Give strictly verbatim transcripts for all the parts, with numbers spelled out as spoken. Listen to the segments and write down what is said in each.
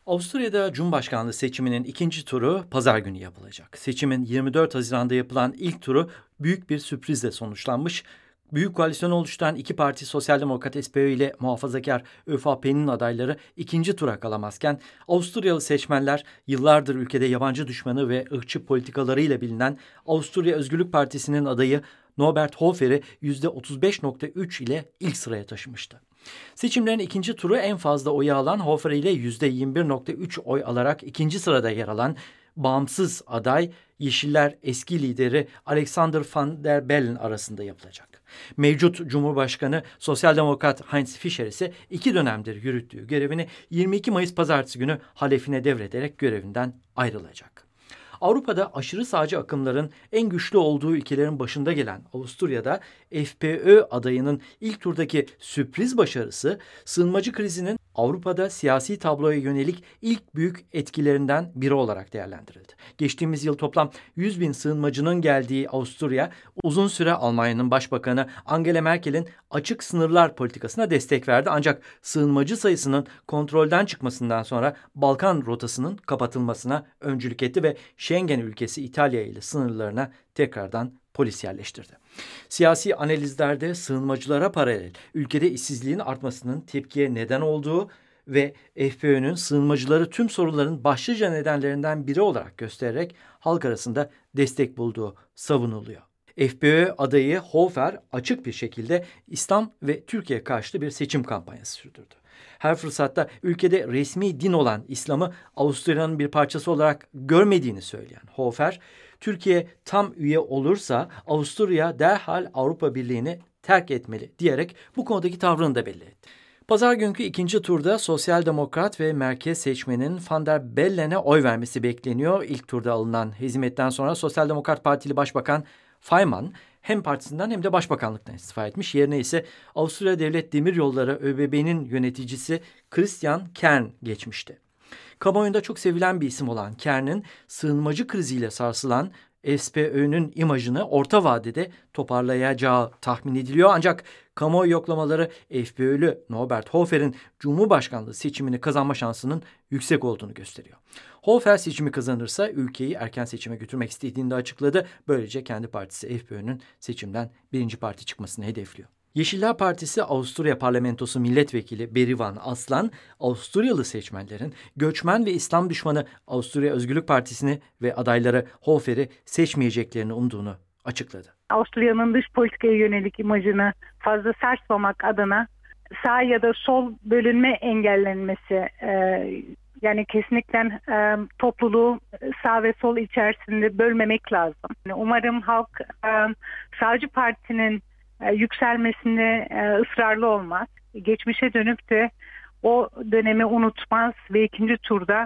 Avusturya'da Cumhurbaşkanlığı seçiminin ikinci turu pazar günü yapılacak. Seçimin yirmi dört Haziran'da yapılan ilk turu büyük bir sürprizle sonuçlanmış. Büyük koalisyonu oluşturan iki parti Sosyal Demokrat S P Ö ile muhafazakar ÖVP'nin adayları ikinci tura kalamazken Avusturyalı seçmenler yıllardır ülkede yabancı düşmanı ve ırkçı politikalarıyla bilinen Avusturya Özgürlük Partisi'nin adayı Norbert Hofer'i yüzde otuz beş nokta üç ile ilk sıraya taşımıştı. Seçimlerin ikinci turu en fazla oyu alan Hofer ile yüzde yirmi bir nokta üç oy alarak ikinci sırada yer alan bağımsız aday Yeşiller eski lideri Alexander Van der Bellen arasında yapılacak. Mevcut Cumhurbaşkanı Sosyal Demokrat Heinz Fischer ise iki dönemdir yürüttüğü görevini yirmi iki Mayıs Pazartesi günü halefine devrederek görevinden ayrılacak. Avrupa'da aşırı sağcı akımların en güçlü olduğu ülkelerin başında gelen Avusturya'da F P Ö adayının ilk turdaki sürpriz başarısı sığınmacı krizinin Avrupa'da siyasi tabloya yönelik ilk büyük etkilerinden biri olarak değerlendirildi. Geçtiğimiz yıl toplam yüz bin sığınmacının geldiği Avusturya, uzun süre Almanya'nın Başbakanı Angela Merkel'in açık sınırlar politikasına destek verdi. Ancak sığınmacı sayısının kontrolden çıkmasından sonra Balkan rotasının kapatılmasına öncülük etti ve Schengen ülkesi İtalya ile sınırlarına tekrardan polis yerleştirdi. Siyasi analizlerde sığınmacılara paralel ülkede işsizliğin artmasının tepkiye neden olduğu ve F P Ö'nün sığınmacıları tüm sorunların başlıca nedenlerinden biri olarak göstererek halk arasında destek bulduğu savunuluyor. F P Ö adayı Hofer açık bir şekilde İslam ve Türkiye karşıtı bir seçim kampanyası sürdürdü. Her fırsatta ülkede resmi din olan İslam'ı Avusturya'nın bir parçası olarak görmediğini söyleyen Hofer, Türkiye tam üye olursa Avusturya derhal Avrupa Birliği'ni terk etmeli diyerek bu konudaki tavrını da belli etti. Pazar günkü ikinci turda Sosyal Demokrat ve merkez seçmenin Van der Bellen'e oy vermesi bekleniyor. İlk turda alınan hezimetten sonra Sosyal Demokrat Partili Başbakan Faymann hem partisinden hem de başbakanlıktan istifa etmiş. Yerine ise Avusturya Devlet Demiryolları ÖBB'nin yöneticisi Christian Kern geçmişti. Kamuoyunda çok sevilen bir isim olan Kern'in sığınmacı kriziyle sarsılan S P Ö'nün imajını orta vadede toparlayacağı tahmin ediliyor. Ancak kamuoyu yoklamaları F P Ö'lü Norbert Hofer'in Cumhurbaşkanlığı seçimini kazanma şansının yüksek olduğunu gösteriyor. Hofer seçimi kazanırsa ülkeyi erken seçime götürmek istediğini de açıkladı. Böylece kendi partisi F P Ö'nün seçimden birinci parti çıkmasını hedefliyor. Yeşiller Partisi Avusturya Parlamentosu Milletvekili Berivan Aslan, Avusturyalı seçmenlerin göçmen ve İslam düşmanı Avusturya Özgürlük Partisi'ni ve adayları Hofer'i seçmeyeceklerini umduğunu açıkladı. Avusturya'nın dış politikaya yönelik imajını fazla sarsmamak adına sağ ya da sol bölünme engellenmesi, e, yani kesinlikle e, topluluğu sağ ve sol içerisinde bölmemek lazım. Umarım halk e, sağcı partinin yükselmesinde ısrarlı olmaz. Geçmişe dönüp de o dönemi unutmaz ve ikinci turda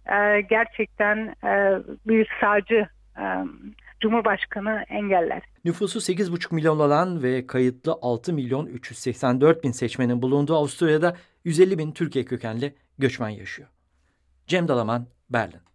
gerçekten bir sağcı Cumhurbaşkanı engeller. Nüfusu sekiz buçuk milyon olan ve kayıtlı altı milyon üç yüz seksen dört bin seçmenin bulunduğu Avusturya'da yüz elli bin Türkiye kökenli göçmen yaşıyor. Cem Dalaman, Berlin.